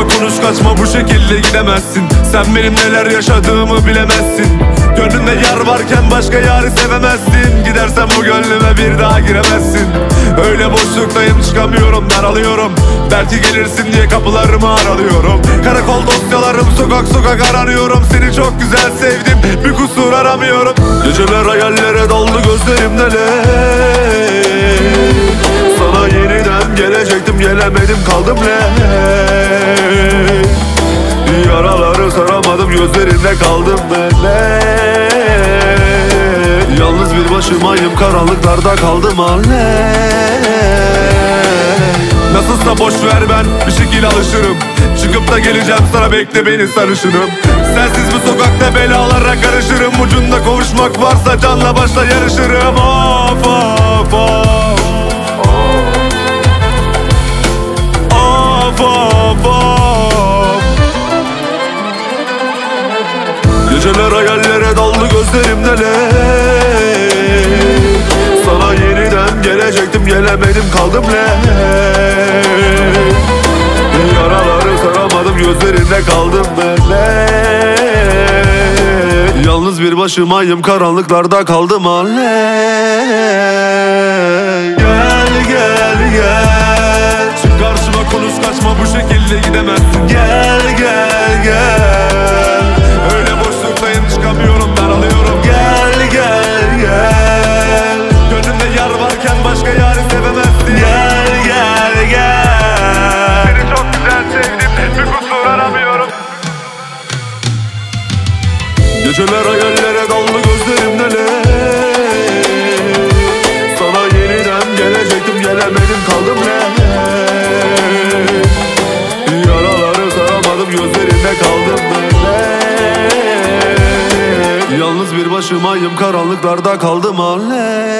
konuş kaçma, bu şekilde gidemezsin. Sen benim neler yaşadığımı bilemezsin. Gönlünde yar varken başka yarı sevemezsin. Gidersen bu gönlüme bir daha giremezsin. Öyle boşluktayım, çıkamıyorum, daralıyorum. Belki gelirsin diye kapılarımı aralıyorum. Karakol dosyalarım, sokak sokak aranıyorum. Seni çok güzel sevdim, bir kusur aramıyorum. Geceler hayallere daldı gözlerim neler. Sana yeniden gelecektim, gelemedim, kaldım ne. Yaraları saramadım, gözlerinde kaldım böyle. Yalnız bir başımayım, karanlıklarda kaldım halle. Nasılsa boş ver, ben bir şekil alışırım. Çıkıp da geleceğim sana, bekle beni sarışınım. Sensiz bu sokakta belalara karışırım. Ucunda kavuşmak varsa canla başla yarışırım. Of of of. Of of of. Geceler hayallere daldı gözlerim neler. Sana yeniden gelecektim, gelemedim, kaldım ne. Yaraları saramadım, gözlerinde kaldım böyle. Yalnız bir başımayım, karanlıklarda kaldım halle. Gel gel gel, çık karşıma, konuş kaçma, bu şekilde gidemezsin. Gel gel gel, öyle boşluktayım, çıkamıyorum, daralıyorum. Gel gel gel, gönlümde yar varken başka yarı sevemezsin. Gel gel gel, seni çok güzel sevdim, bir kusur aramıyorum. Geceler hayallere daldı gözlerim neler. Sana yeniden gelecektim, gelemedim, kaldım ne. Yaraları saramadım, gözlerinde kaldım böyle. Yalnız bir başımayım, karanlıklarda kaldım halle.